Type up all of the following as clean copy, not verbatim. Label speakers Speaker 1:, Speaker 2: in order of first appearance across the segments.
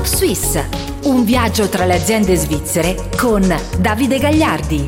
Speaker 1: Top Swiss, un viaggio tra le aziende svizzere con Davide Gagliardi.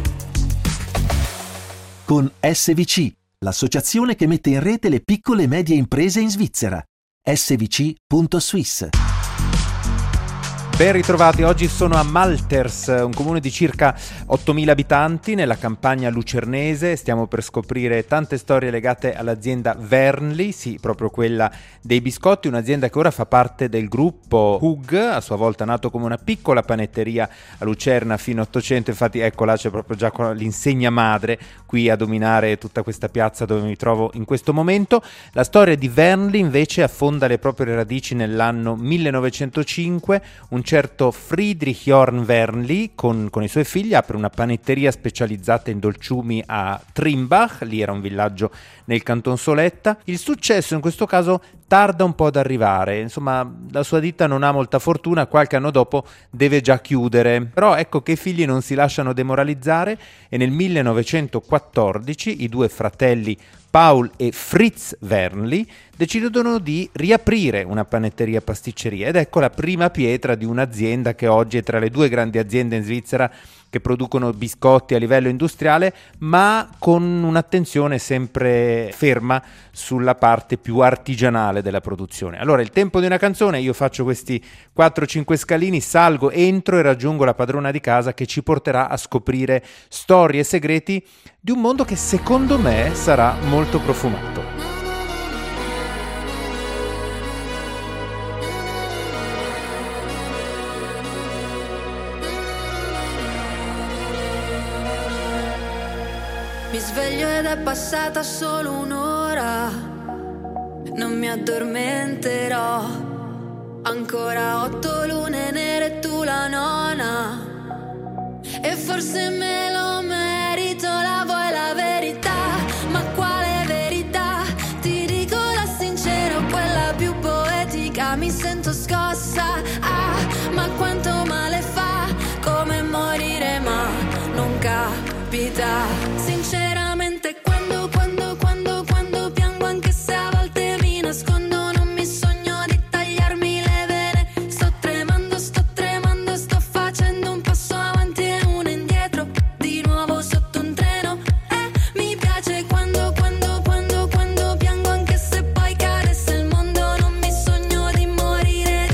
Speaker 2: Con SVC, l'associazione che mette in rete le piccole e medie imprese in Svizzera. svc.swiss.
Speaker 3: Ben ritrovati, oggi sono a Malters, un comune di circa 8.000 abitanti nella campagna lucernese. Stiamo per scoprire tante storie legate all'azienda Wernli, sì, proprio quella dei biscotti, un'azienda che ora fa parte del gruppo Hug, a sua volta nato come una piccola panetteria a Lucerna fino all'Ottocento. Infatti ecco là c'è proprio già l'insegna madre qui a dominare tutta questa piazza dove mi trovo in questo momento. La storia di Wernli invece affonda le proprie radici nell'anno 1905. Un certo Friedrich Jorn Wernli con i suoi figli apre una panetteria specializzata in dolciumi a Trimbach, lì era un villaggio nel Canton Soletta. Il successo in questo caso tarda un po' ad arrivare, insomma la sua ditta non ha molta fortuna, qualche anno dopo deve già chiudere, però ecco che i figli non si lasciano demoralizzare e nel 1914 i due fratelli Paul e Fritz Wernli decidono di riaprire una panetteria pasticceria ed ecco la prima pietra di un'azienda che oggi è tra le due grandi aziende in Svizzera che producono biscotti a livello industriale, ma con un'attenzione sempre ferma sulla parte più artigianale della produzione. Allora, il tempo di una canzone, io faccio questi 4-5 scalini, salgo, entro e raggiungo la padrona di casa che ci porterà a scoprire storie e segreti di un mondo che secondo me sarà molto profumato.
Speaker 4: Mi sveglio ed è passata solo un'ora, non mi addormenterò. Ancora 8 lune nere e tu la nona, e forse me lo merito, la vuoi la verità? Ma quale verità? Ti dico la sincera, quella più poetica, mi sento scossa, ma quanto male fa, come morire ma non capita. Sinceramente quando piango, anche se a volte mi nascondo, non mi sogno di tagliarmi le vene. Sto tremando, sto facendo un passo avanti e uno indietro, di nuovo sotto un treno. Mi piace quando piango, anche se poi cadesse il mondo, non mi sogno di morire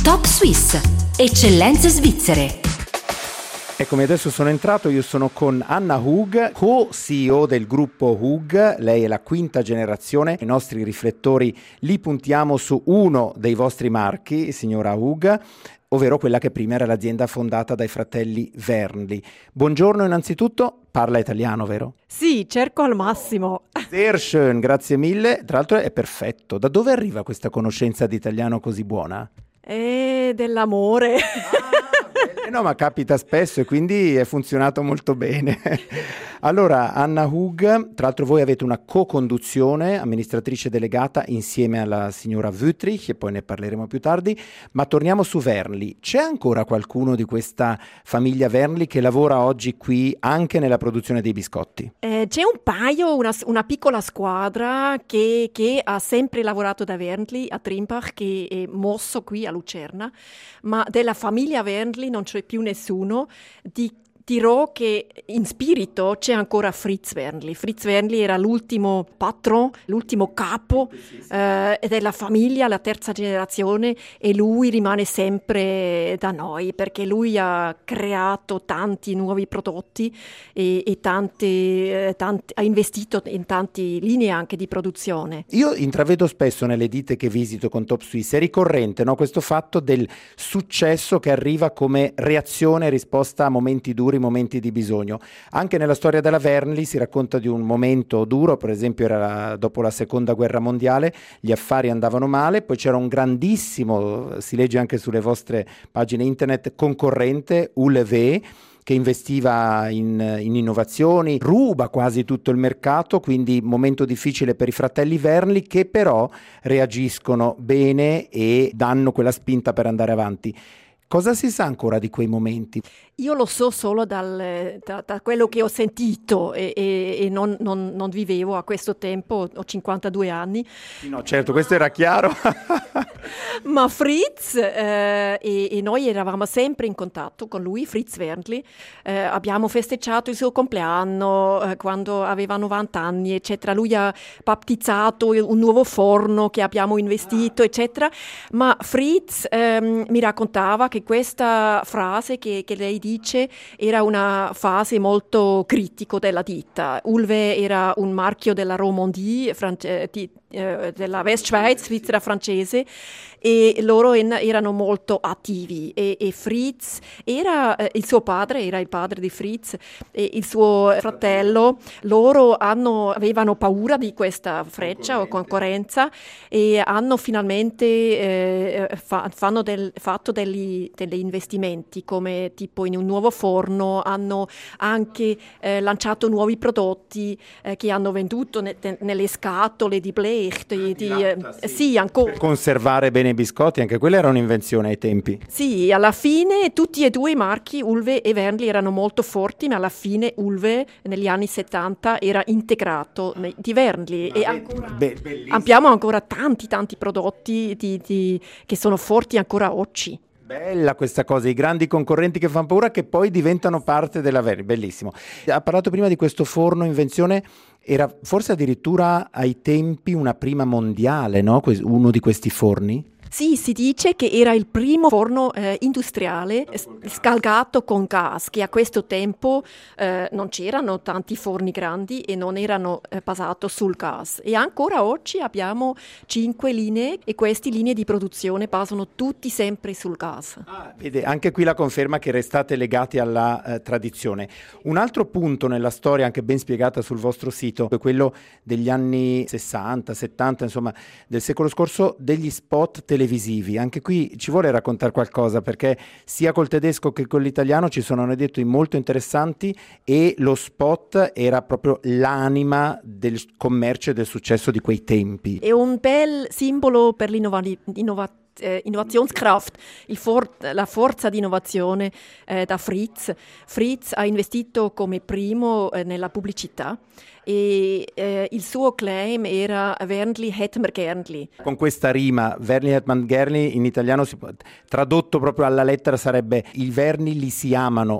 Speaker 1: Top Suisse, eccellenze svizzere.
Speaker 3: Eccomi, adesso sono entrato, io sono con Anna Hug, co-CEO del gruppo Hug. Lei è la quinta generazione, i nostri riflettori li puntiamo su uno dei vostri marchi, signora Hug, ovvero quella che prima era l'azienda fondata dai fratelli Wernli. Buongiorno innanzitutto, parla italiano, vero?
Speaker 5: Sì, cerco al massimo.
Speaker 3: Sehr schön, grazie mille, tra l'altro è perfetto. Da dove arriva questa conoscenza di italiano così buona?
Speaker 5: Dell'amore.
Speaker 3: No, ma capita spesso e quindi è funzionato molto bene. Allora, Anna Hug, tra l'altro voi avete una co-conduzione, amministratrice delegata insieme alla signora Wüthrich, e poi ne parleremo più tardi, ma torniamo su Wernli. C'è ancora qualcuno di questa famiglia Wernli che lavora oggi qui anche nella produzione dei biscotti?
Speaker 5: C'è un paio, una piccola squadra che ha sempre lavorato da Wernli a Trimbach, che è mosso qui a Lucerna, ma della famiglia Wernli non c'è più nessuno. Dirò che in spirito c'è ancora Fritz Wernli. Fritz Wernli era l'ultimo patron, l'ultimo capo della famiglia, la terza generazione, e lui rimane sempre da noi perché lui ha creato tanti nuovi prodotti e ha investito in tante linee anche di produzione.
Speaker 3: Io intravedo spesso nelle ditte che visito con Top Suisse, è ricorrente, no, questo fatto del successo che arriva come reazione e risposta a momenti duri, momenti di bisogno. Anche nella storia della Wernli si racconta di un momento duro, per esempio era dopo la seconda guerra mondiale, gli affari andavano male, poi c'era un grandissimo, si legge anche sulle vostre pagine internet, concorrente, ULV, che investiva in innovazioni, ruba quasi tutto il mercato, quindi momento difficile per i fratelli Wernli, che però reagiscono bene e danno quella spinta per andare avanti. Cosa si sa ancora di quei momenti?
Speaker 5: Io lo so solo da quello che ho sentito e non vivevo a questo tempo, ho 52 anni.
Speaker 3: No, certo, questo era chiaro.
Speaker 5: Ma Fritz e noi eravamo sempre in contatto con lui, Fritz Wernli. Abbiamo festeggiato il suo compleanno quando aveva 90 anni, eccetera. Lui ha battezzato un nuovo forno che abbiamo investito, eccetera. Ma Fritz mi raccontava che questa frase che lei dice era una fase molto critico della ditta. Ulve era un marchio della Romandie, della Westschweiz, Svizzera francese, e loro erano molto attivi e Fritz era il suo padre, era il padre di Fritz, e il suo fratello. Loro avevano paura di questa freccia o concorrenza e hanno finalmente fatto degli investimenti, come tipo in un nuovo forno. Hanno anche lanciato nuovi prodotti che hanno venduto nelle scatole di Blech. Sì, ancora.
Speaker 3: Per conservare bene i biscotti, anche quella era un'invenzione ai tempi.
Speaker 5: Sì, alla fine tutti e due i marchi Ulve e Wernli erano molto forti, ma alla fine Ulve negli anni 70 era integrato di Wernli e abbiamo ancora tanti prodotti che sono forti ancora oggi.
Speaker 3: Bella questa cosa, i grandi concorrenti che fanno paura che poi diventano parte della Wernli, bellissimo. Ha parlato prima di questo forno invenzione, era forse addirittura ai tempi una prima mondiale, no? Uno di questi forni?
Speaker 5: Sì, si dice che era il primo forno industriale scaldato con gas, che a questo tempo non c'erano tanti forni grandi e non erano basati sul gas. E ancora oggi abbiamo 5 linee e queste linee di produzione basano tutti sempre sul gas.
Speaker 3: Vede, anche qui la conferma che restate legati alla tradizione. Un altro punto nella storia, anche ben spiegata sul vostro sito, è quello degli anni 60, 70, insomma, del secolo scorso, degli spot televisivi. Anche qui ci vuole raccontare qualcosa, perché sia col tedesco che con l'italiano ci sono aneddoti molto interessanti e lo spot era proprio l'anima del commercio e del successo di quei tempi.
Speaker 5: È un bel simbolo per Innovationskraft, la forza di innovazione da Fritz. Fritz ha investito come primo nella pubblicità e il suo claim era Wernli het mer gernli.
Speaker 3: Con questa rima, Wernli het man gernli, in italiano tradotto proprio alla lettera sarebbe i verni li si amano,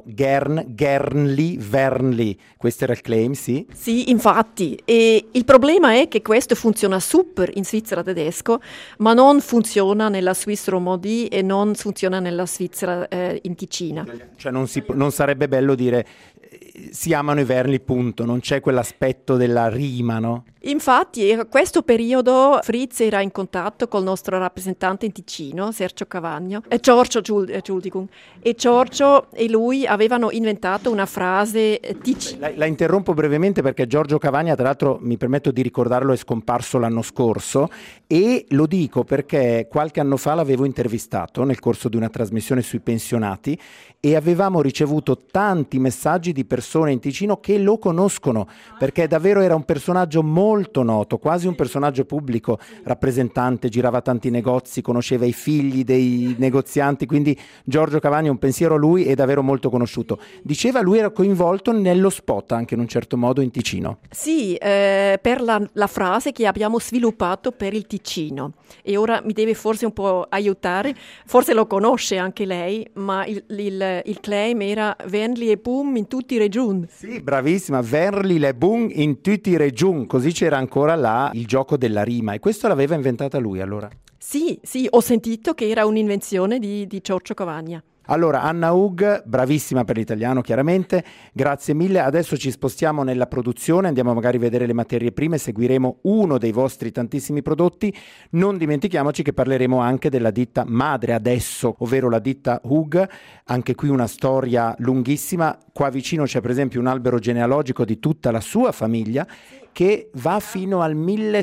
Speaker 3: gernli, Wernli. Questo era il claim, sì?
Speaker 5: Sì, infatti. E il problema è che questo funziona super in Svizzera tedesco, ma non funziona nella Swiss Romandie e non funziona nella Svizzera in Ticina.
Speaker 3: Cioè non sarebbe bello dire si amano i verni, punto, non c'è quell'aspetto della rima, no?
Speaker 5: Infatti, a questo periodo Fritz era in contatto col nostro rappresentante in Ticino, Sergio Cavagno, Entschuldigung, e Giorgio e lui avevano inventato una frase ticina.
Speaker 3: La interrompo brevemente perché Giorgio Cavagna, tra l'altro, mi permetto di ricordarlo, è scomparso l'anno scorso, e lo dico perché qualche anno fa l'avevo intervistato nel corso di una trasmissione sui pensionati e avevamo ricevuto tanti messaggi di persone in Ticino che lo conoscono, perché davvero era un personaggio molto noto, quasi un personaggio pubblico, rappresentante, girava tanti negozi, conosceva i figli dei negozianti, quindi Giorgio Cavagna, un pensiero a lui, è davvero molto conosciuto. Diceva lui era coinvolto nello spot anche in un certo modo in Ticino.
Speaker 5: Sì, per la frase che abbiamo sviluppato per il Ticino, e ora mi deve forse un po' aiutare, forse lo conosce anche lei, ma il claim era Wernli e boom in tutti i region.
Speaker 3: Sì, bravissima, Wernli le boom in tutti i region, così c'era ancora là il gioco della rima, e questo l'aveva inventata lui allora.
Speaker 5: Sì, ho sentito che era un'invenzione di Giorgio Cavagna.
Speaker 3: Allora, Anna Hug, bravissima per l'italiano chiaramente, grazie mille. Adesso ci spostiamo nella produzione, andiamo magari a vedere le materie prime, seguiremo uno dei vostri tantissimi prodotti. Non dimentichiamoci che parleremo anche della ditta madre adesso, ovvero la ditta Hug, anche qui una storia lunghissima. Qua vicino c'è per esempio un albero genealogico di tutta la sua famiglia, che va fino al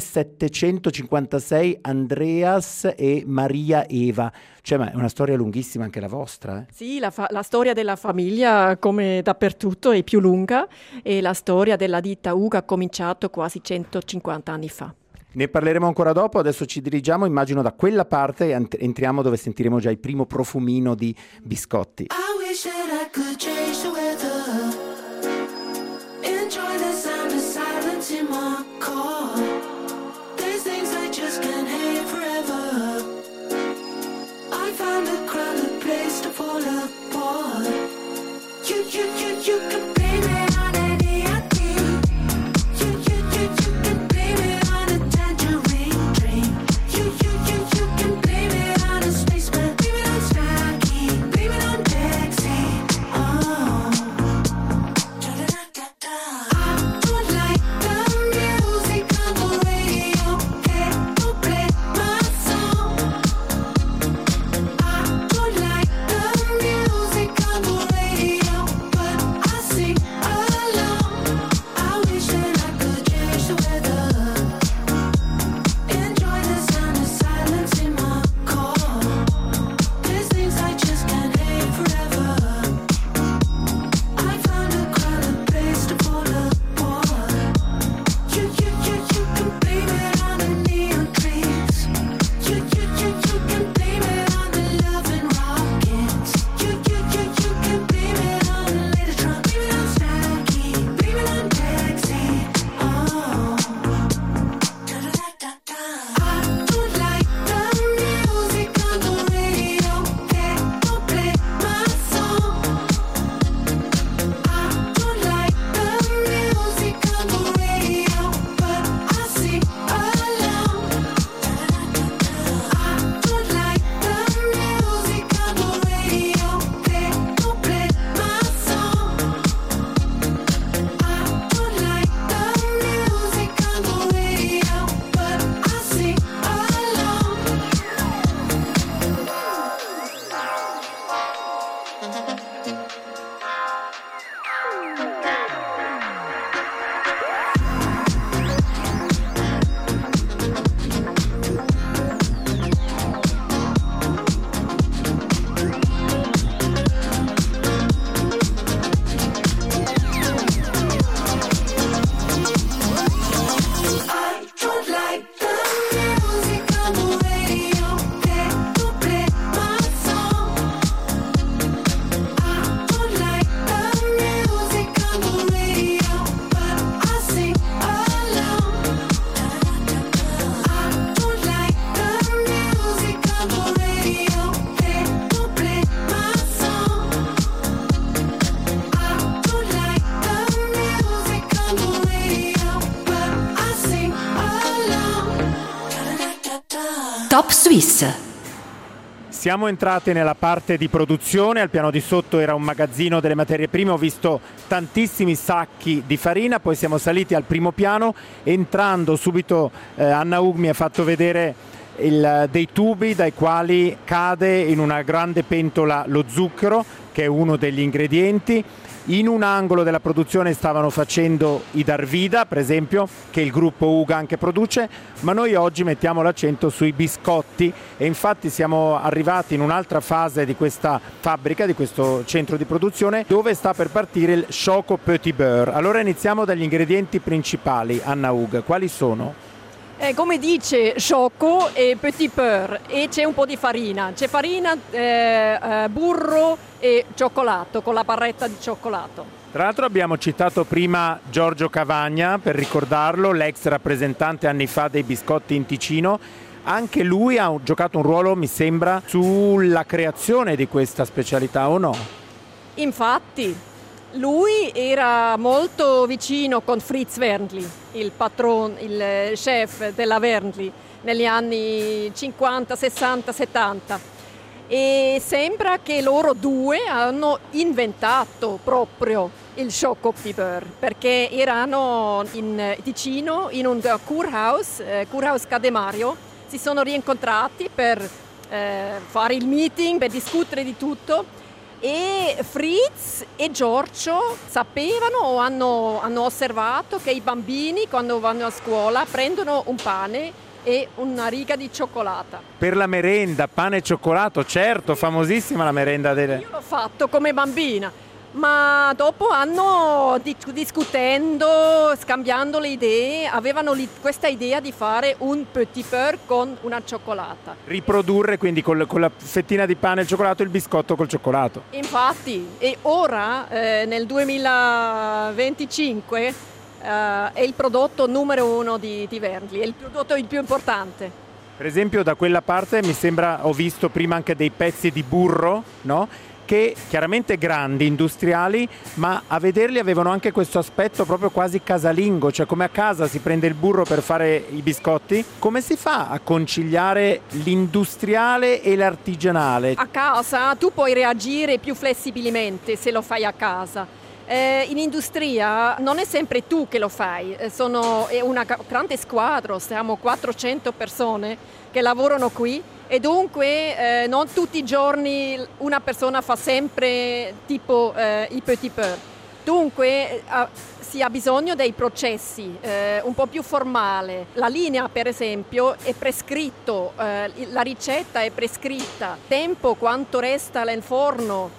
Speaker 3: 1756, Andreas e Maria Eva. Cioè, ma è una storia lunghissima anche la vostra, eh?
Speaker 5: Sì, la storia della famiglia, come dappertutto, è più lunga, e la storia della ditta Hug ha cominciato quasi 150 anni fa.
Speaker 3: Ne parleremo ancora dopo, adesso ci dirigiamo, immagino, da quella parte e entriamo dove sentiremo già il primo profumino di biscotti.
Speaker 6: I wish that I could change the weather. Enjoy the sound of silence in my car. There's things I just can't hate forever. I found a crowded place to fall apart. You can blame it on any idea. You can blame it on a tangerine dream. You can blame it on a spaceman. Blame it on Sparky. Blame it on Dexy. Oh. See
Speaker 1: Stop Suisse.
Speaker 3: Siamo entrati nella parte di produzione, al piano di sotto era un magazzino delle materie prime, ho visto tantissimi sacchi di farina, poi siamo saliti al primo piano, entrando subito Anna Hug mi ha fatto vedere dei tubi dai quali cade in una grande pentola lo zucchero, che è uno degli ingredienti. In un angolo della produzione stavano facendo i Darvida, per esempio, che il gruppo Hug anche produce, ma noi oggi mettiamo l'accento sui biscotti e infatti siamo arrivati in un'altra fase di questa fabbrica, di questo centro di produzione, dove sta per partire il Choco Petit Beurre. Allora iniziamo dagli ingredienti principali, Anna Hug, quali sono?
Speaker 5: Come dice Choco e Petit Beurre, e c'è un po' di farina. C'è farina, burro e cioccolato, con la barretta di cioccolato.
Speaker 3: Tra l'altro abbiamo citato prima Giorgio Cavagna, per ricordarlo, l'ex rappresentante anni fa dei biscotti in Ticino. Anche lui ha giocato un ruolo, mi sembra, sulla creazione di questa specialità, o no?
Speaker 5: Infatti, lui era molto vicino con Fritz Wernli, il chef della Wernli, negli anni 50, 60, 70. E sembra che loro due hanno inventato proprio il Choco Petit Beurre, perché erano in Ticino in un Kurhaus Cademario, si sono rincontrati per fare il meeting, per discutere di tutto. E Fritz e Giorgio sapevano o hanno osservato che i bambini quando vanno a scuola prendono un pane e una riga di cioccolata.
Speaker 3: Per la merenda, pane e cioccolato, certo, famosissima la merenda delle...
Speaker 5: Io l'ho fatto come bambina, ma dopo discutendo, scambiando le idee, avevano questa idea di fare un petit beurre con una cioccolata.
Speaker 3: Riprodurre quindi con la fettina di pane e il cioccolato il biscotto col cioccolato.
Speaker 5: Infatti, e ora nel 2025 è il prodotto numero 1 di Wernli, è il prodotto il più importante.
Speaker 3: Per esempio da quella parte mi sembra, ho visto prima anche dei pezzi di burro, no? Che chiaramente grandi, industriali, ma a vederli avevano anche questo aspetto proprio quasi casalingo, cioè come a casa si prende il burro per fare i biscotti. Come si fa a conciliare l'industriale e l'artigianale?
Speaker 5: A casa tu puoi reagire più flessibilmente se lo fai a casa. In industria non è sempre tu che lo fai, è una grande squadra, siamo 400 persone che lavorano qui e dunque non tutti i giorni una persona fa sempre tipo i petit beurre. Dunque si ha bisogno dei processi un po' più formali. La linea per esempio è prescritto, la ricetta è prescritta, tempo quanto resta nel forno.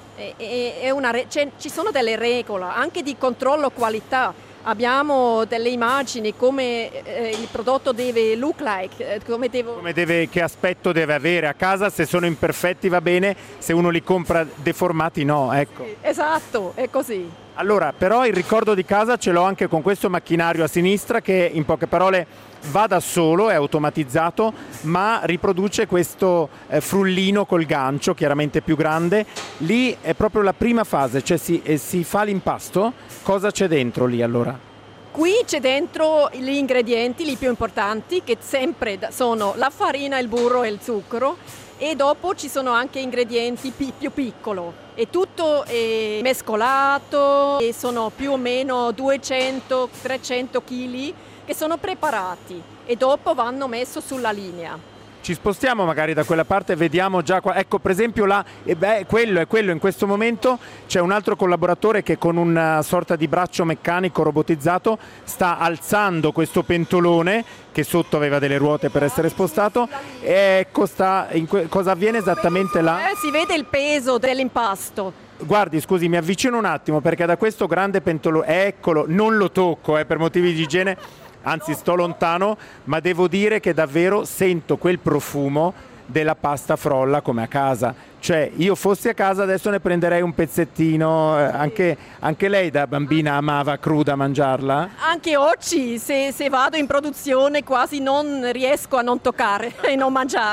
Speaker 5: Ci sono delle regole anche di controllo qualità, abbiamo delle immagini come il prodotto deve look like,
Speaker 3: che aspetto deve avere a casa, se sono imperfetti va bene, se uno li compra deformati no, ecco.
Speaker 5: Sì, esatto, è così.
Speaker 3: Allora, però il ricordo di casa ce l'ho anche con questo macchinario a sinistra che in poche parole va da solo, è automatizzato, ma riproduce questo frullino col gancio, chiaramente più grande. Lì è proprio la prima fase, cioè si fa l'impasto. Cosa c'è dentro lì allora?
Speaker 5: Qui c'è dentro gli ingredienti, i più importanti, che sempre sono la farina, il burro e il zucchero, e dopo ci sono anche ingredienti più piccoli. E tutto è mescolato e sono più o meno 200-300 kg che sono preparati e dopo vanno messi sulla linea.
Speaker 3: Ci spostiamo magari da quella parte e vediamo già qua. Ecco, per esempio là, quello in questo momento c'è un altro collaboratore che con una sorta di braccio meccanico robotizzato sta alzando questo pentolone che sotto aveva delle ruote per essere spostato. E ecco, cosa avviene esattamente là?
Speaker 5: Si vede il peso dell'impasto.
Speaker 3: Guardi, scusi, mi avvicino un attimo perché da questo grande pentolone, eccolo, non lo tocco per motivi di igiene, anzi sto lontano, ma devo dire che davvero sento quel profumo della pasta frolla come a casa. Cioè, io fossi a casa adesso ne prenderei un pezzettino. Anche lei da bambina amava cruda mangiarla?
Speaker 5: Anche oggi, se vado in produzione quasi non riesco a non toccare e non mangiare.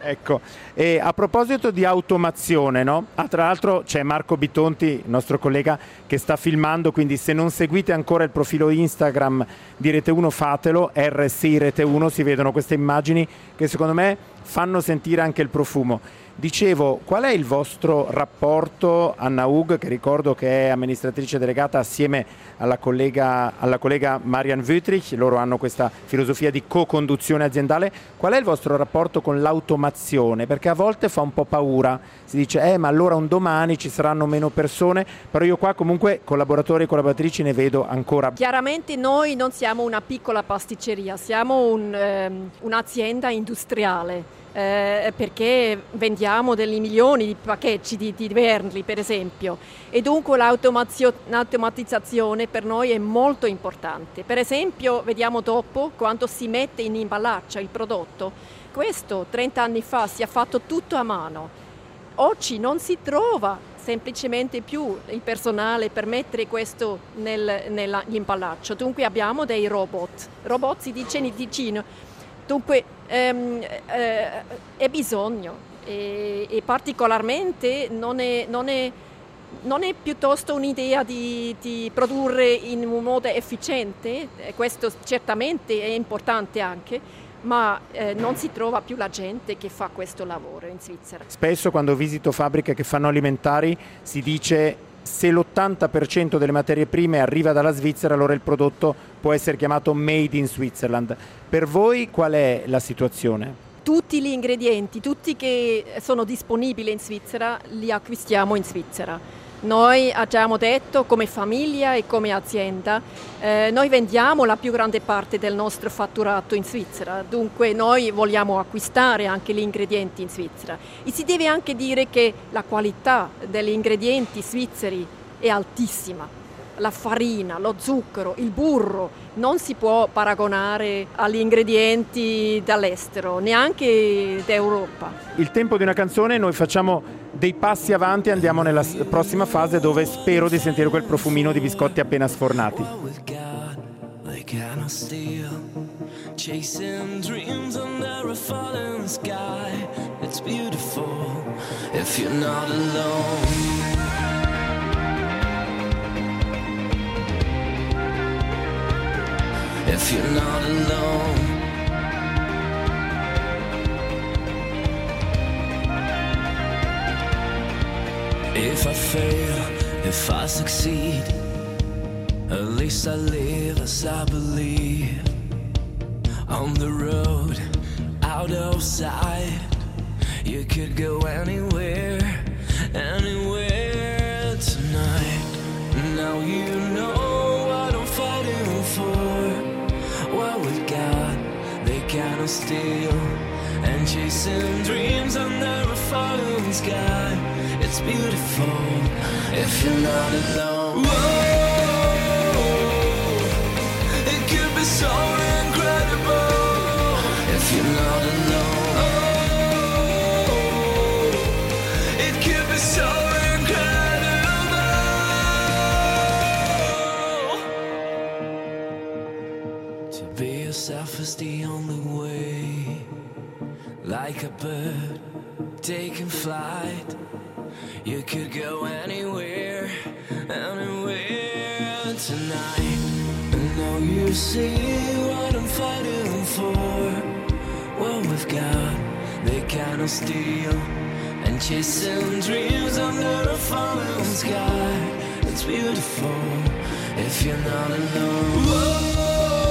Speaker 3: Ecco, e a proposito di automazione, no? Tra l'altro c'è Marco Bitonti, il nostro collega, che sta filmando, quindi se non seguite ancora il profilo Instagram di Rete 1 fatelo, RSI Rete 1, si vedono queste immagini che secondo me fanno sentire anche il profumo. Dicevo, qual è il vostro rapporto, Anna Hug, che ricordo che è amministratrice delegata assieme alla collega Marian Wüthrich, loro hanno questa filosofia di co-conduzione aziendale, qual è il vostro rapporto con l'automazione? Perché a volte fa un po' paura, si dice ma allora un domani ci saranno meno persone, però io qua comunque collaboratori e collaboratrici ne vedo ancora.
Speaker 5: Chiaramente noi non siamo una piccola pasticceria, siamo un'azienda industriale. Perché vendiamo dei milioni di pacchetti di Wernli, per esempio, e dunque l'automatizzazione per noi è molto importante. Per esempio, vediamo dopo quando si mette in imballaggio il prodotto. Questo 30 anni fa si è fatto tutto a mano. Oggi non si trova semplicemente più il personale per mettere questo nell'imballaggio. Dunque abbiamo dei robot si dice in ticino. Dunque è bisogno e particolarmente non è piuttosto un'idea di produrre in un modo efficiente, questo certamente è importante anche, ma non si trova più la gente che fa questo lavoro in Svizzera.
Speaker 3: Spesso quando visito fabbriche che fanno alimentari si dice se l'80% delle materie prime arriva dalla Svizzera, allora il prodotto può essere chiamato Made in Switzerland. Per voi qual è la situazione?
Speaker 5: Tutti gli ingredienti, tutti che sono disponibili in Svizzera, li acquistiamo in Svizzera. Noi abbiamo detto come famiglia e come azienda, noi vendiamo la più grande parte del nostro fatturato in Svizzera, dunque noi vogliamo acquistare anche gli ingredienti in Svizzera. E si deve anche dire che la qualità degli ingredienti svizzeri è altissima. La farina, lo zucchero, il burro non si può paragonare agli ingredienti dall'estero, neanche d'Europa.
Speaker 3: Il tempo di una canzone, noi facciamo dei passi avanti e andiamo nella prossima fase dove spero di sentire quel profumino di biscotti appena sfornati.
Speaker 7: Chasing dreams under a falling sky. It's beautiful if you're not alone. If you're not alone. If I fail, if I succeed, at least I live as I believe. On the road, out of sight, you could go anywhere, anywhere tonight. Now you know what I'm fighting for. What with God, they cannot steal. And chasing dreams under a falling sky. It's beautiful if you're not alone. Whoa, it could be so incredible if you're not alone. Oh, it could be so incredible. To be yourself is the only way. Like a bird taking flight, you could go anywhere, anywhere tonight. And now you see what I'm fighting for. What we've got, they cannot steal. And chasing dreams under a falling sky. It's beautiful if you're not alone. Whoa,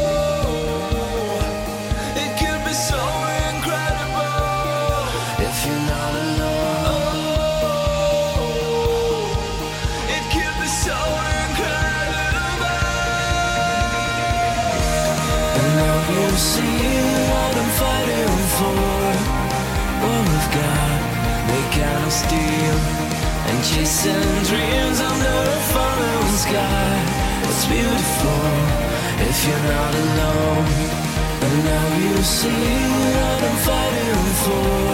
Speaker 7: it could be so incredible if you're not alone.
Speaker 6: You see what I'm fighting for. What we've got, they cannot steal. And chasing dreams under a falling sky. It's beautiful if you're not alone. And now you see what I'm fighting for.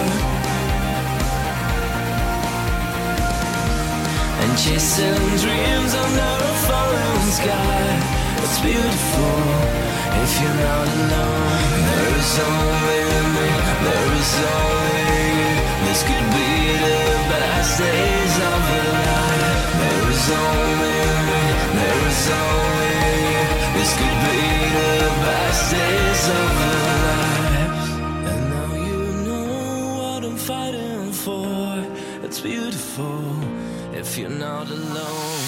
Speaker 6: And chasing dreams under a falling sky. It's beautiful if you're not alone. There is only me, there is only you.
Speaker 7: fighting for. It's beautiful if you're not alone.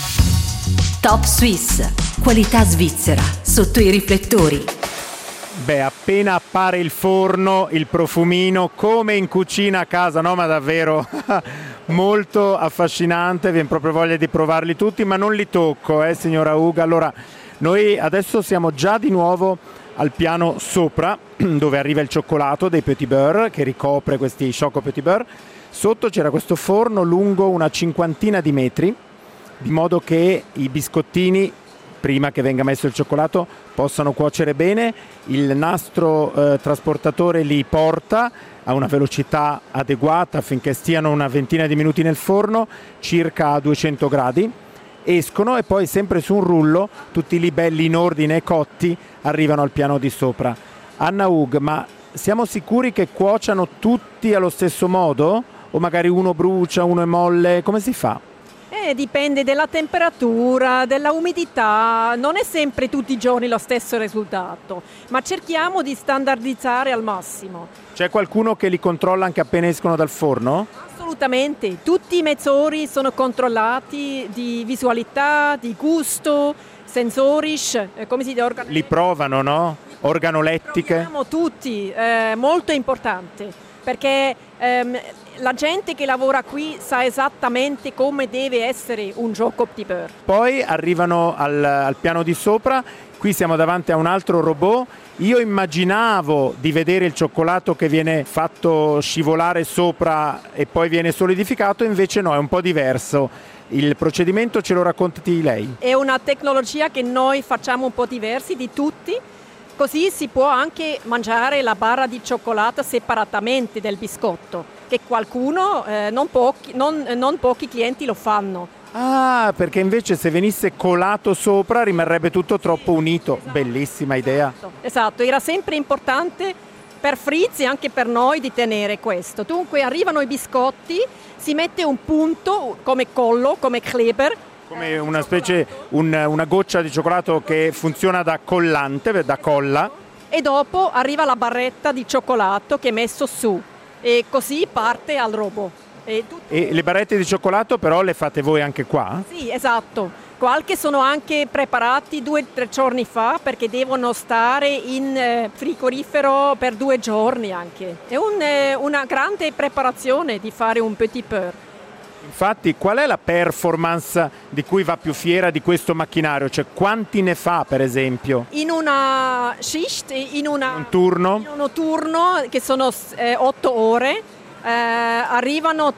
Speaker 1: Top Suisse, qualità svizzera, sotto i riflettori.
Speaker 3: Beh, appena appare il forno, il profumino, come in cucina a casa, no? Ma davvero molto affascinante, viene proprio voglia di provarli tutti, ma non li tocco, signora Uga. Allora, noi adesso siamo già di nuovo al piano sopra, dove arriva il cioccolato dei Petit Beurre, che ricopre questi Choco Petit Beurre. Sotto c'era questo forno lungo una 50 di metri, di modo che i biscottini, prima che venga messo il cioccolato, possano cuocere bene. Il nastro trasportatore li porta a una velocità adeguata affinché stiano una ventina di minuti nel forno, circa a 200 gradi. Escono e poi sempre su un rullo, tutti lì belli in ordine e cotti, arrivano al piano di sopra. Anna Hug, ma siamo sicuri che cuociano tutti allo stesso modo? O magari uno brucia, uno è molle? Come si fa?
Speaker 5: Dipende dalla temperatura, della umidità, non è sempre tutti i giorni lo stesso risultato, ma cerchiamo di standardizzare al massimo.
Speaker 3: C'è qualcuno che li controlla anche appena escono dal forno?
Speaker 5: Assolutamente, tutti i mezz'ori sono controllati di visualità, di gusto, sensorisch, come si dice?
Speaker 3: Li provano, no? Organolettiche?
Speaker 5: Proviamo tutti, molto importante, perché la gente che lavora qui sa esattamente come deve essere un Choco Petit Beurre.
Speaker 3: Poi arrivano al piano di sopra, qui siamo davanti a un altro robot. Io immaginavo di vedere il cioccolato che viene fatto scivolare sopra e poi viene solidificato, invece no, è un po' diverso. Il procedimento ce lo racconti lei?
Speaker 5: È una tecnologia che noi facciamo un po' diversi di tutti, così si può anche mangiare la barra di cioccolato separatamente del biscotto, che qualcuno, non pochi clienti lo fanno.
Speaker 3: Ah, perché invece se venisse colato sopra rimarrebbe tutto troppo unito. Esatto. Bellissima idea.
Speaker 5: Esatto, era sempre importante per Fritz e anche per noi di tenere questo. Dunque arrivano i biscotti, si mette un punto come collo, come Kleber.
Speaker 3: Come una specie, una goccia di cioccolato che funziona da collante, da colla.
Speaker 5: E dopo arriva la barretta di cioccolato che è messo su e così parte al robot.
Speaker 3: E le barrette di cioccolato però le fate voi anche qua?
Speaker 5: Sì, esatto. Qualche sono anche preparati 2 o 3 giorni fa perché devono stare in frigorifero per 2 giorni anche. È una grande preparazione di fare un Petit Beurre.
Speaker 3: Infatti, qual è la performance di cui va più fiera di questo macchinario? Cioè, quanti ne fa, per esempio?
Speaker 5: In una shift, in un turno che sono 8 ore, arrivano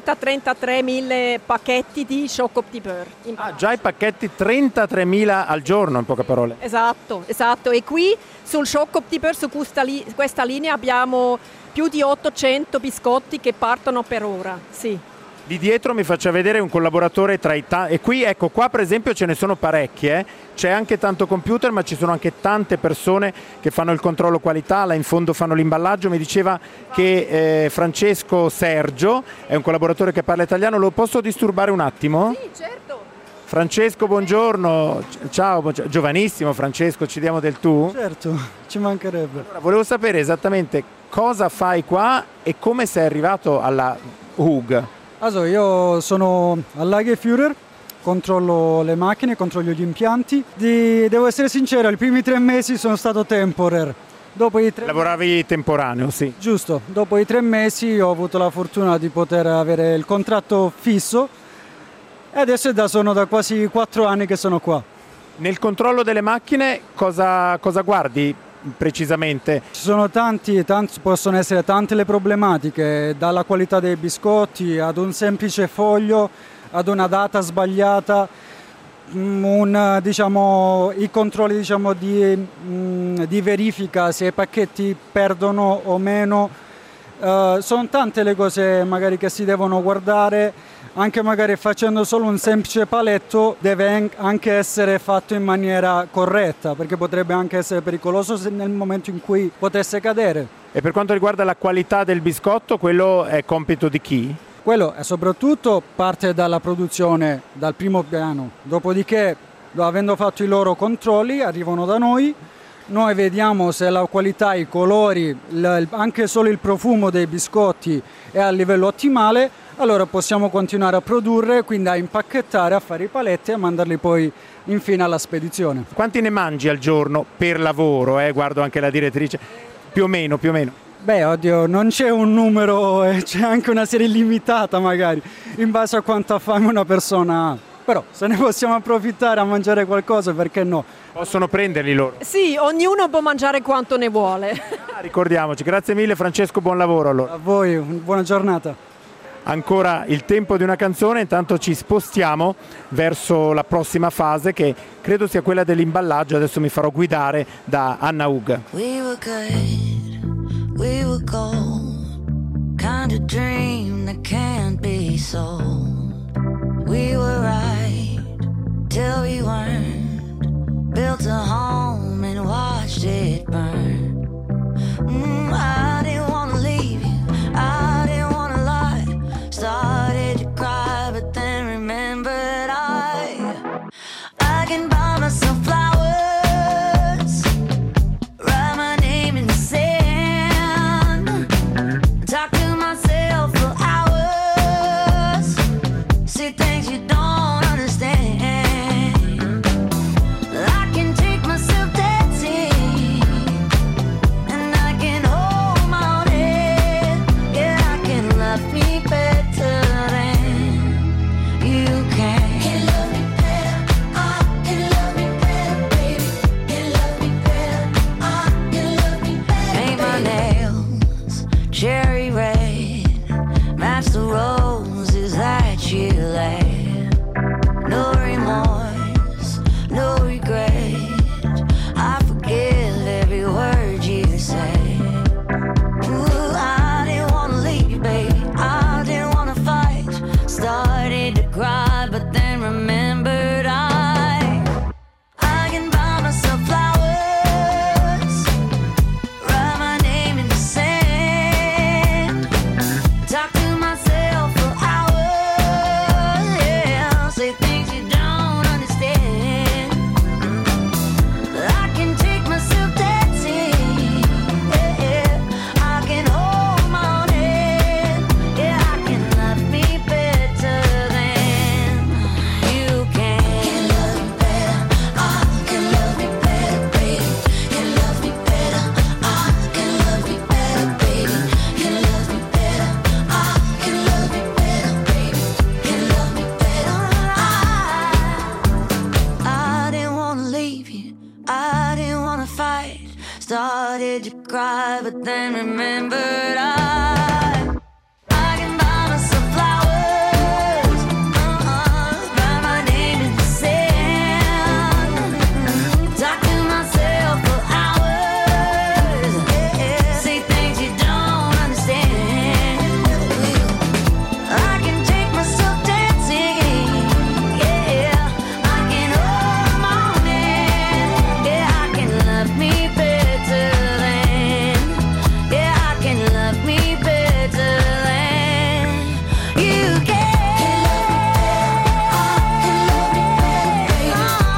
Speaker 5: 30-33.000 pacchetti di Choco Petit Beurre.
Speaker 3: Già i pacchetti 33.000 al giorno, in poche parole.
Speaker 5: Esatto. E qui sul Choco Petit Beurre, su questa linea, abbiamo più di 800 biscotti che partono per ora, sì.
Speaker 3: Di dietro mi faccia vedere un collaboratore tra i tanti. E qui, ecco, qua per esempio ce ne sono parecchie. C'è anche tanto computer, ma ci sono anche tante persone che fanno il controllo qualità. Là in fondo fanno l'imballaggio. Mi diceva che Francesco Sergio è un collaboratore che parla italiano. Lo posso disturbare un attimo?
Speaker 5: Sì, certo.
Speaker 3: Francesco, buongiorno. Ciao, giovanissimo Francesco, ci diamo del tu?
Speaker 8: Certo, ci mancherebbe.
Speaker 3: Allora, volevo sapere esattamente cosa fai qua e come sei arrivato alla Hug.
Speaker 8: Also, io sono al Lagerführer, controllo le macchine, controllo gli impianti. Devo essere sincero, i primi 3 mesi sono stato temporer.
Speaker 3: Lavoravi temporaneo, sì.
Speaker 8: Giusto, dopo i 3 mesi ho avuto la fortuna di poter avere il contratto fisso e adesso sono da quasi 4 anni che sono qua.
Speaker 3: Nel controllo delle macchine cosa guardi precisamente?
Speaker 8: Ci sono possono essere tante le problematiche, dalla qualità dei biscotti ad un semplice foglio, ad una data sbagliata, i controlli di verifica se i pacchetti perdono o meno. Sono tante le cose magari che si devono guardare. Anche magari facendo solo un semplice paletto deve anche essere fatto in maniera corretta, perché potrebbe anche essere pericoloso nel momento in cui potesse cadere.
Speaker 3: E per quanto riguarda la qualità del biscotto, quello è compito di chi?
Speaker 8: Quello è soprattutto parte dalla produzione, dal primo piano. Dopodiché, avendo fatto i loro controlli, arrivano da noi. noi vediamo se la qualità, i colori, anche solo il profumo dei biscotti è a livello ottimale, allora possiamo continuare a produrre, quindi a impacchettare, a fare i paletti e a mandarli poi infine alla spedizione.
Speaker 3: Quanti ne mangi al giorno per lavoro? Guardo anche la direttrice. Più o meno.
Speaker 8: Beh, oddio, non c'è un numero, c'è anche una serie limitata magari, in base a quanta fame una persona ha. Però se ne possiamo approfittare a mangiare qualcosa, perché no?
Speaker 3: Possono prenderli loro?
Speaker 5: Sì, ognuno può mangiare quanto ne vuole.
Speaker 3: Ricordiamoci. Grazie mille Francesco, buon lavoro allora.
Speaker 8: A voi, buona giornata.
Speaker 3: Ancora il tempo di una canzone, intanto ci spostiamo verso la prossima fase che credo sia quella dell'imballaggio. Adesso mi farò guidare da Anna Hug.
Speaker 4: We were good, we were gold, kind of dream that can't be sold. We were right till we weren't, built a home and watched it burn. I didn't want to leave you, I didn't want to lie. Started to cry, but then remembered I can buy myself flowers, write my name in the sand, talk to myself for hours, see things you don't understand. I can take myself dancing, and I can hold my own head. Yeah, I can love me better than you can. Can love me better, I can love me better, baby. Can love me better, I can love me better. Paint my nails cherry red, match the roses that you laid. No remorse, no regret, I forgive every word you say. Ooh, I didn't wanna leave you, baby, I didn't wanna fight. Started to cry, but then remembered I can buy myself flowers, write my name in the sand, talk to myself for hours, yeah, say things you don't understand. I can take myself dancing, yeah, I can hold my own head, yeah, I can love me better than you can. Can love me better, I can love me better, baby. Can love me better, I can love me better, baby. Can love me better, I can love me better, baby. Can love me better, I didn't wanna leave you, I didn't wanna fight. Started to cry, but then remembered I can buy myself flowers, write my name in the sand, talk to myself for hours, yeah, say things you don't understand. I can take myself dancing, yeah, I can hold my own hand, yeah, I can love me better than, yeah, I can love me better than you can. Can love me better,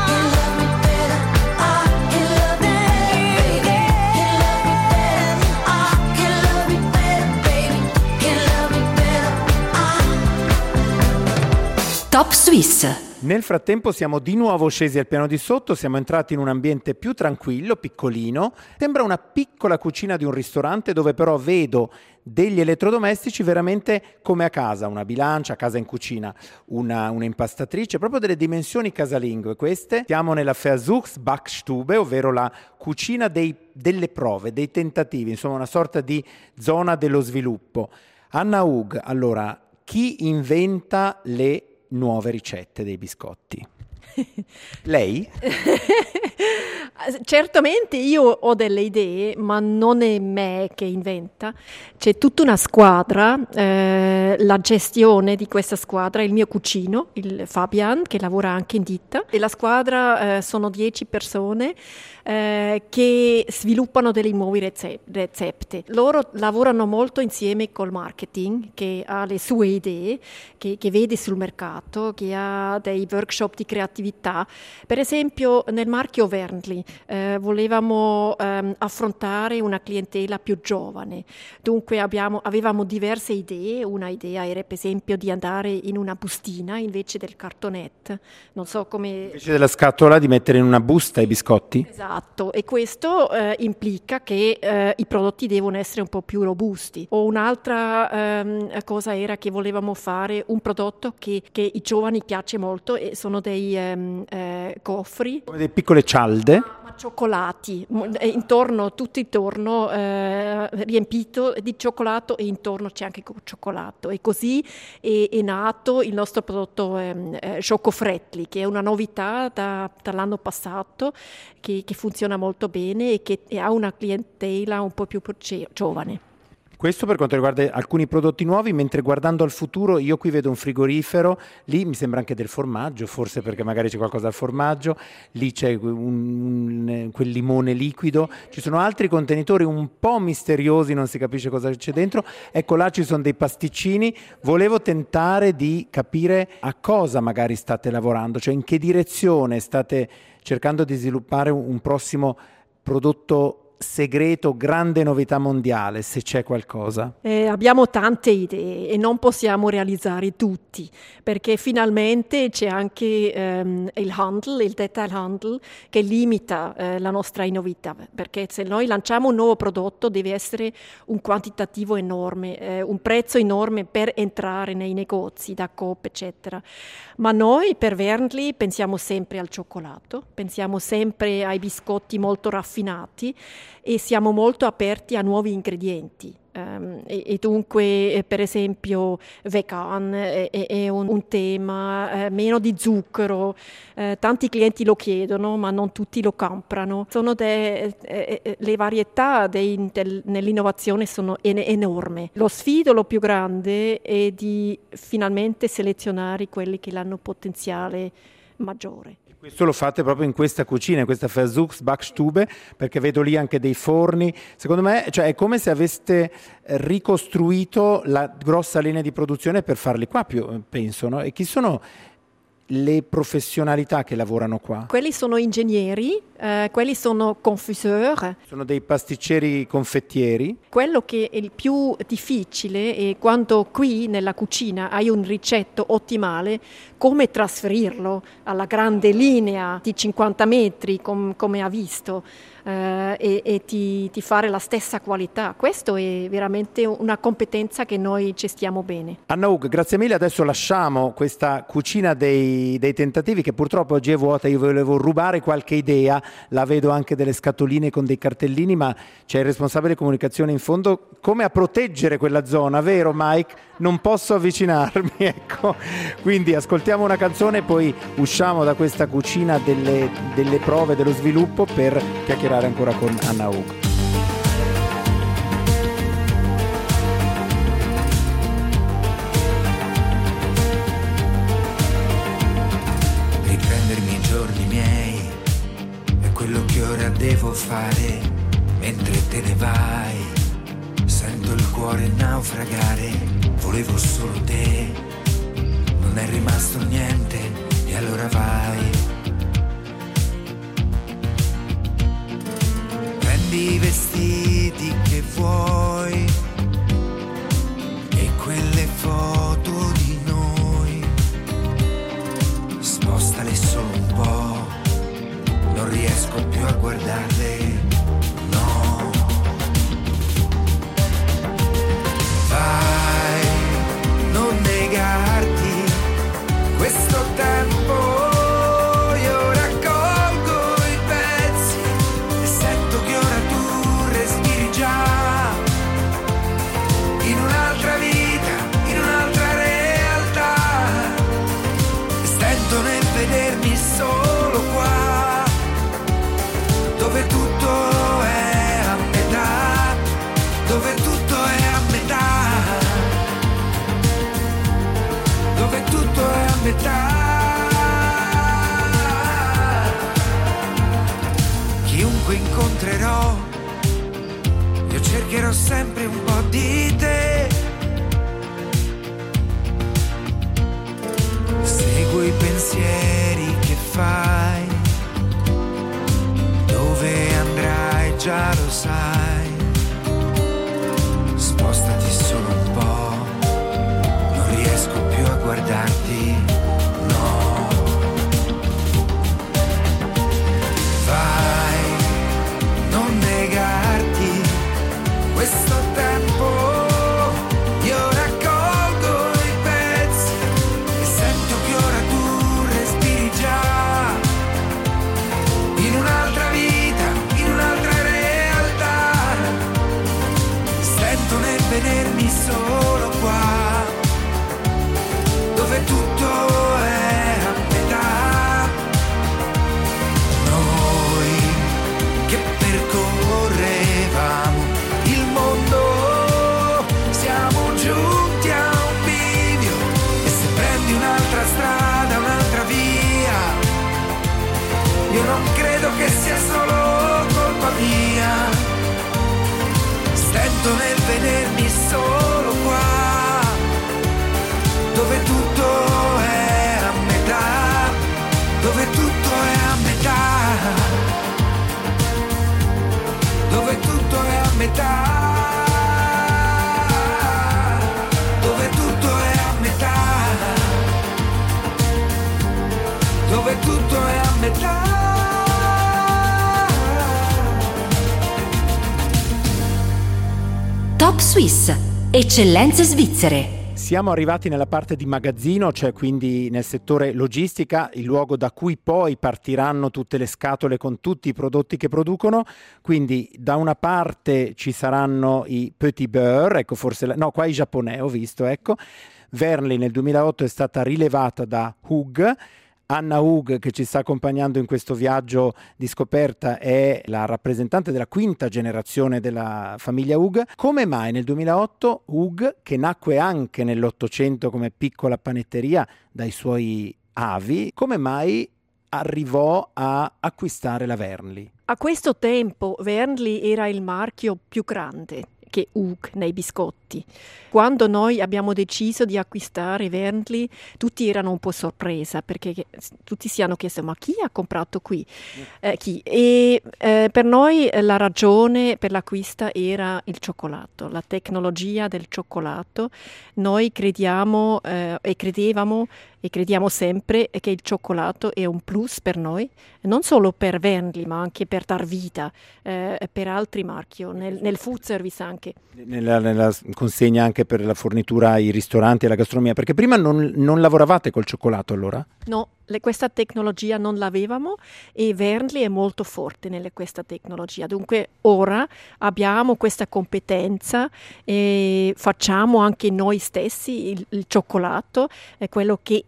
Speaker 4: I can love me better, baby. Can love me better, I can love me better, baby. Can love me better, baby. Can love me better,
Speaker 1: Top Suisse.
Speaker 3: Nel frattempo siamo di nuovo scesi al piano di sotto, siamo entrati in un ambiente più tranquillo, piccolino. Sembra una piccola cucina di un ristorante dove però vedo degli elettrodomestici veramente come a casa, una bilancia, casa in cucina, una impastatrice, proprio delle dimensioni casalinghe queste. Siamo nella Versuchsbackstube, ovvero la cucina delle prove, dei tentativi, insomma una sorta di zona dello sviluppo. Anna Hug, allora, chi inventa le nuove ricette dei biscotti? Lei?
Speaker 5: Certamente io ho delle idee, ma non è me che inventa. C'è tutta una squadra, la gestione di questa squadra, il mio cugino, il Fabian, che lavora anche in ditta, e la squadra sono 10 persone che sviluppano dei nuovi recetti. Loro lavorano molto insieme col marketing, che ha le sue idee, che vede sul mercato, che ha dei workshop di creatività attività. Per esempio nel marchio Verndli volevamo affrontare una clientela più giovane, dunque avevamo diverse idee. Una idea era per esempio di andare in una bustina invece del cartonette, non so come...
Speaker 3: Invece della scatola di mettere in una busta i biscotti?
Speaker 5: Esatto, e questo implica che i prodotti devono essere un po' più robusti. O un'altra cosa era che volevamo fare un prodotto che i giovani piace molto, e sono dei gofri.
Speaker 3: Come delle piccole cialde?
Speaker 5: Ma cioccolati, tutto intorno riempito di cioccolato, e intorno c'è anche cioccolato. E così è nato il nostro prodotto Schokofrettli, che è una novità dall'anno passato, che funziona molto bene e che ha una clientela un po' più giovane.
Speaker 3: Questo per quanto riguarda alcuni prodotti nuovi, mentre guardando al futuro io qui vedo un frigorifero, lì mi sembra anche del formaggio, forse perché magari c'è qualcosa al formaggio, lì c'è quel limone liquido, ci sono altri contenitori un po' misteriosi, non si capisce cosa c'è dentro, ecco là ci sono dei pasticcini. Volevo tentare di capire a cosa magari state lavorando, cioè in che direzione state cercando di sviluppare un prossimo prodotto segreto, grande novità mondiale, se c'è qualcosa.
Speaker 5: Abbiamo tante idee e non possiamo realizzare tutti, perché finalmente c'è anche il detailhandel, che limita la nostra innovazione, perché se noi lanciamo un nuovo prodotto deve essere un quantitativo enorme, un prezzo enorme per entrare nei negozi da Coop eccetera. Ma noi per Verndli pensiamo sempre al cioccolato, pensiamo sempre ai biscotti molto raffinati, e siamo molto aperti a nuovi ingredienti. E dunque per esempio vegan è un tema, meno di zucchero, tanti clienti lo chiedono ma non tutti lo comprano. Le varietà nell'innovazione sono enormi. Lo sfido più grande è di finalmente selezionare quelli che hanno potenziale maggiore.
Speaker 3: Questo lo fate proprio in questa cucina, in questa Versuchsbackstube, perché vedo lì anche dei forni. Secondo me, cioè, è come se aveste ricostruito la grossa linea di produzione per farli qua, penso, no? E chi sono le professionalità che lavorano qua?
Speaker 5: Quelli sono ingegneri, quelli sono confiseur.
Speaker 3: Sono dei pasticceri confettieri.
Speaker 5: Quello che è il più difficile è quando qui nella cucina hai un ricetto ottimale, come trasferirlo alla grande linea di 50 metri come ha visto, e ti fare la stessa qualità. Questo è veramente una competenza che noi gestiamo bene.
Speaker 3: Anna Hug, grazie mille. Adesso lasciamo questa cucina dei tentativi, che purtroppo oggi è vuota. Io volevo rubare qualche idea, la vedo anche delle scatoline con dei cartellini, ma c'è il responsabile comunicazione in fondo. Come a proteggere quella zona, vero Mike? Non posso avvicinarmi, ecco. Quindi ascoltiamo una canzone e poi usciamo da questa cucina delle prove, dello sviluppo, per chiacchierare ancora con Anna Hug.
Speaker 9: Riprendermi i giorni miei è quello che ora devo fare. Mentre te ne vai sento il cuore naufragare. Volevo solo te, non è rimasto niente e allora vai. Prendi i vestiti che vuoi e quelle foto di noi, spostale solo un po', non riesco più a guardarle, no. Vai, non negarti questo tempo. Vedermi solo qua, dove tutto è a metà, dove tutto è a metà, dove tutto è a metà. Chiunque incontrerò, io cercherò sempre un po' di te. Seguo i pensieri che metà, dove tutto è a metà, dove tutto è a metà.
Speaker 1: Top Suisse, eccellenze svizzere.
Speaker 3: Siamo arrivati nella parte di magazzino, cioè quindi nel settore logistica, il luogo da cui poi partiranno tutte le scatole con tutti i prodotti che producono. Quindi da una parte ci saranno i Petit Beurre, ecco forse, no, qua i giapponesi ho visto, ecco. Vernli nel 2008 è stata rilevata da Hug. Anna Hug, che ci sta accompagnando in questo viaggio di scoperta, è la rappresentante della quinta generazione della famiglia Hug. Come mai nel 2008 Hug, che nacque anche nell'Ottocento come piccola panetteria dai suoi avi, come mai arrivò a acquistare la Vernli?
Speaker 5: A questo tempo Vernli era il marchio più grande che Hug nei biscotti. Quando noi abbiamo deciso di acquistare Vernli, tutti erano un po' sorpresa perché tutti si hanno chiesto: ma chi ha comprato qui? Chi? E per noi la ragione per l'acquisto era il cioccolato, la tecnologia del cioccolato. Noi crediamo e credevamo e crediamo sempre che il cioccolato è un plus per noi, non solo per Vernli ma anche per dar vita per altri marchi, nel food service anche.
Speaker 3: Nella consegna anche per la fornitura ai ristoranti e alla gastronomia, perché prima non lavoravate col cioccolato allora?
Speaker 5: No, questa tecnologia non l'avevamo e Vernli è molto forte nella questa tecnologia. Dunque ora abbiamo questa competenza e facciamo anche noi stessi il cioccolato, quello che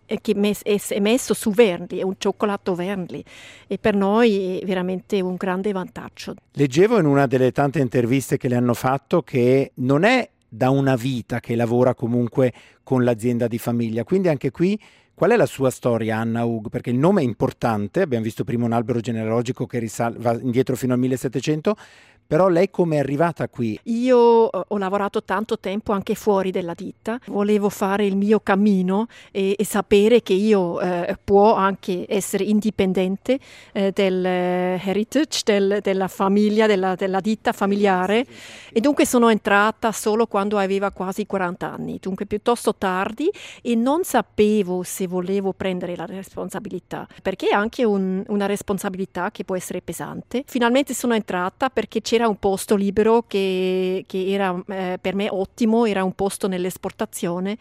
Speaker 5: è messo su Vernli, è un cioccolato Vernli e per noi è veramente un grande vantaggio.
Speaker 3: Leggevo in una delle tante interviste che le hanno fatto che non è da una vita che lavora comunque con l'azienda di famiglia, quindi anche qui qual è la sua storia, Anna Hug? Perché il nome è importante, abbiamo visto prima un albero genealogico che va indietro fino al 1700, però lei come è arrivata qui?
Speaker 5: Io ho lavorato tanto tempo anche fuori della ditta, volevo fare il mio cammino e sapere che io può anche essere indipendente del heritage, della famiglia, della ditta familiare e dunque sono entrata solo quando aveva quasi 40 anni, dunque piuttosto tardi e non sapevo se volevo prendere la responsabilità, perché è anche una responsabilità che può essere pesante. Finalmente sono entrata perché c'era un posto libero che era per me ottimo, era un posto nell'esportazione,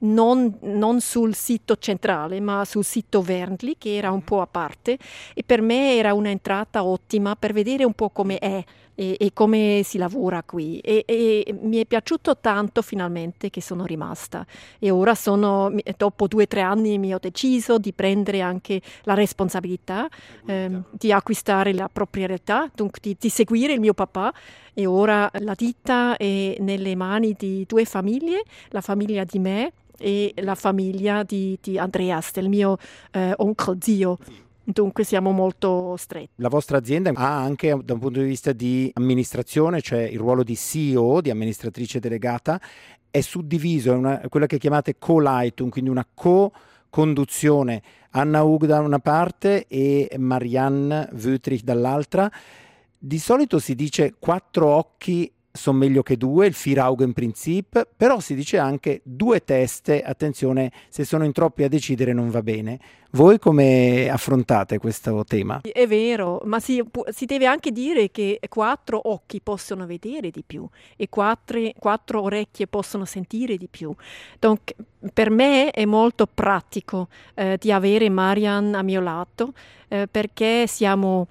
Speaker 5: non sul sito centrale ma sul sito Vernli che era un po' a parte e per me era un'entrata ottima per vedere un po' come è e come si lavora qui e mi è piaciuto tanto finalmente che sono rimasta e ora dopo 2 o 3 anni mi ho deciso di prendere anche la responsabilità di acquistare la proprietà, dunque di seguire il mio papà e ora la ditta è nelle mani di 2 famiglie, la famiglia di me e la famiglia di Andreas, del mio oncle zio. Dunque siamo molto stretti.
Speaker 3: La vostra azienda ha anche da un punto di vista di amministrazione, cioè il ruolo di CEO, di amministratrice delegata, è suddiviso, è quella che chiamate co-leitung, quindi una co-conduzione. Anna Hug da una parte e Marianne Wüthrich dall'altra. Di solito si dice 4 occhi sono meglio che 2, il Vier Augenprinzip, però si dice anche 2 teste, attenzione, se sono in troppi a decidere non va bene. Voi come affrontate questo tema?
Speaker 5: È vero, ma si deve anche dire che 4 occhi possono vedere di più e 4 orecchie possono sentire di più. Donc, per me è molto pratico di avere Marianne a mio lato perché siamo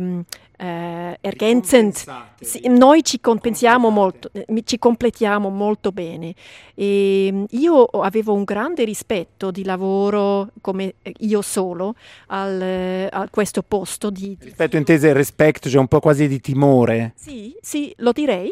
Speaker 5: ergänzend. Noi ci compensiamo molto, ci completiamo molto bene. E io avevo un grande rispetto di lavoro come io solo a questo posto.
Speaker 3: Rispetto intese respect, cioè un po' quasi di timore.
Speaker 5: Sì, lo direi.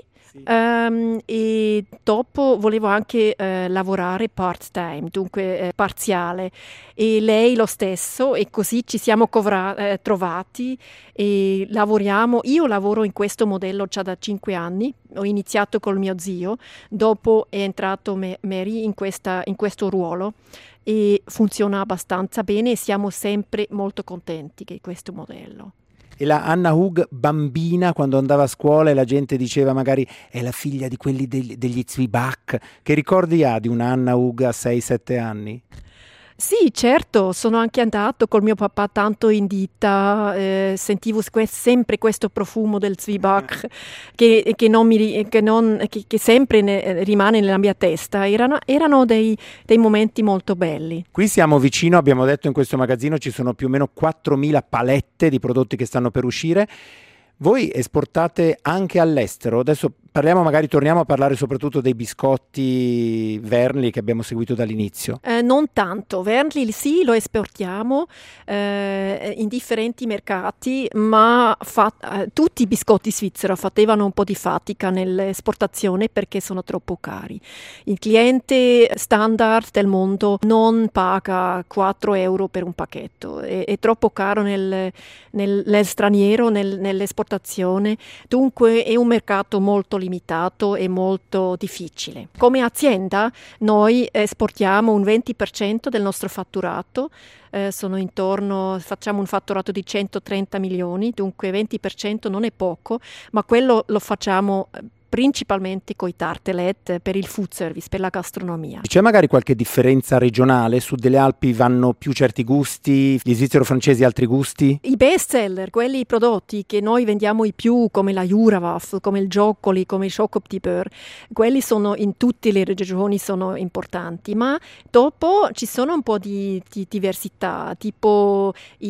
Speaker 5: E dopo volevo anche lavorare part-time, dunque parziale, e lei lo stesso, e così ci siamo trovati e lavoriamo. Io lavoro in questo modello già da 5 anni, ho iniziato col mio zio, dopo è entrato Mary in questo ruolo e funziona abbastanza bene e siamo sempre molto contenti di questo modello.
Speaker 3: E la Anna Hug bambina, quando andava a scuola e la gente diceva magari è la figlia di quelli degli Zwieback, che ricordi ha di una Anna Hug a 6-7 anni?
Speaker 5: Sì, certo, sono anche andato col mio papà tanto in ditta, sentivo sempre questo profumo del Zwieback che sempre rimane nella mia testa. Erano dei momenti molto belli.
Speaker 3: Qui siamo vicino, abbiamo detto in questo magazzino ci sono più o meno 4.000 palette di prodotti che stanno per uscire. Voi esportate anche all'estero? Adesso torniamo a parlare soprattutto dei biscotti Wernli che abbiamo seguito dall'inizio.
Speaker 5: Non tanto, Wernli sì, lo esportiamo in differenti mercati, ma tutti i biscotti svizzeri facevano un po' di fatica nell'esportazione perché sono troppo cari. Il cliente standard del mondo non paga 4 euro per un pacchetto, è troppo caro nell'straniero, nell'esportazione, dunque è un mercato molto limitato e molto difficile. Come azienda noi esportiamo un 20% del nostro fatturato, facciamo un fatturato di 130 milioni, dunque 20% non è poco, ma quello lo facciamo principalmente coi tartelet per il food service, per la gastronomia.
Speaker 3: C'è magari qualche differenza regionale? Sud delle Alpi vanno più certi gusti, gli svizzero-francesi altri gusti?
Speaker 5: I best seller, quelli prodotti che noi vendiamo i più, come la Jurawaffel, come il Joccoli, come il Choco Petit Beurre, quelli sono in tutte le regioni sono importanti, ma dopo ci sono un po' di diversità, tipo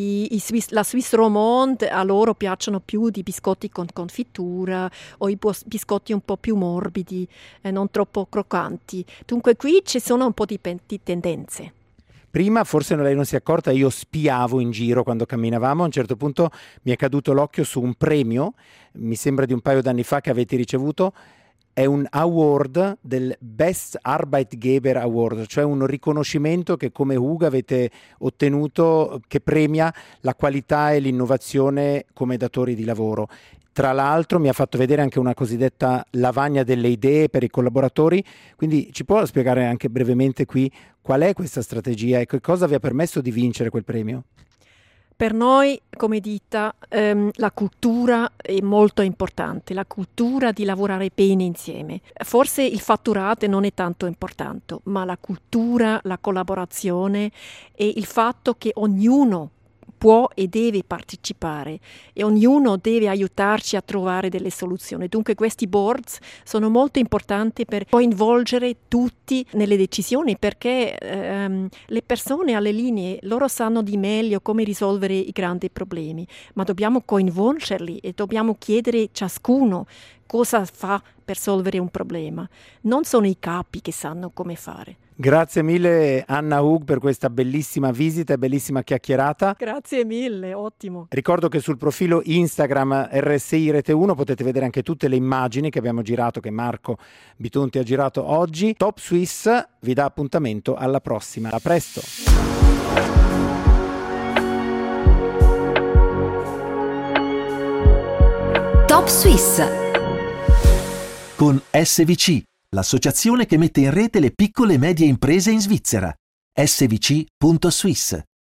Speaker 5: la Swiss Romande, a loro piacciono più di biscotti con confittura o i biscotti un po' più morbidi, non troppo croccanti. Dunque qui ci sono un po' di tendenze.
Speaker 3: Prima, forse lei non si è accorta, io spiavo in giro quando camminavamo, a un certo punto mi è caduto l'occhio su un premio, mi sembra di un paio d'anni fa che avete ricevuto, è un award del Best Arbeitgeber Award, cioè un riconoscimento che come Hug avete ottenuto che premia la qualità e l'innovazione come datori di lavoro. Tra l'altro mi ha fatto vedere anche una cosiddetta lavagna delle idee per i collaboratori, quindi ci può spiegare anche brevemente qui qual è questa strategia e che cosa vi ha permesso di vincere quel premio?
Speaker 5: Per noi come ditta la cultura è molto importante, la cultura di lavorare bene insieme. Forse il fatturato non è tanto importante, ma la cultura, la collaborazione e il fatto che ognuno può e deve partecipare e ognuno deve aiutarci a trovare delle soluzioni. Dunque questi boards sono molto importanti per coinvolgere tutti nelle decisioni perché le persone alle linee loro sanno di meglio come risolvere i grandi problemi, ma dobbiamo coinvolgerli e dobbiamo chiedere ciascuno cosa fa per risolvere un problema. Non sono i capi che sanno come fare.
Speaker 3: Grazie mille Anna Hug per questa bellissima visita e bellissima chiacchierata.
Speaker 5: Grazie mille, ottimo.
Speaker 3: Ricordo che sul profilo Instagram RSI Rete 1 potete vedere anche tutte le immagini che abbiamo girato, che Marco Bitonti ha girato oggi. Top Swiss vi dà appuntamento alla prossima. A presto.
Speaker 1: Top Swiss
Speaker 2: con SVC, l'associazione che mette in rete le piccole e medie imprese in Svizzera. svc.swiss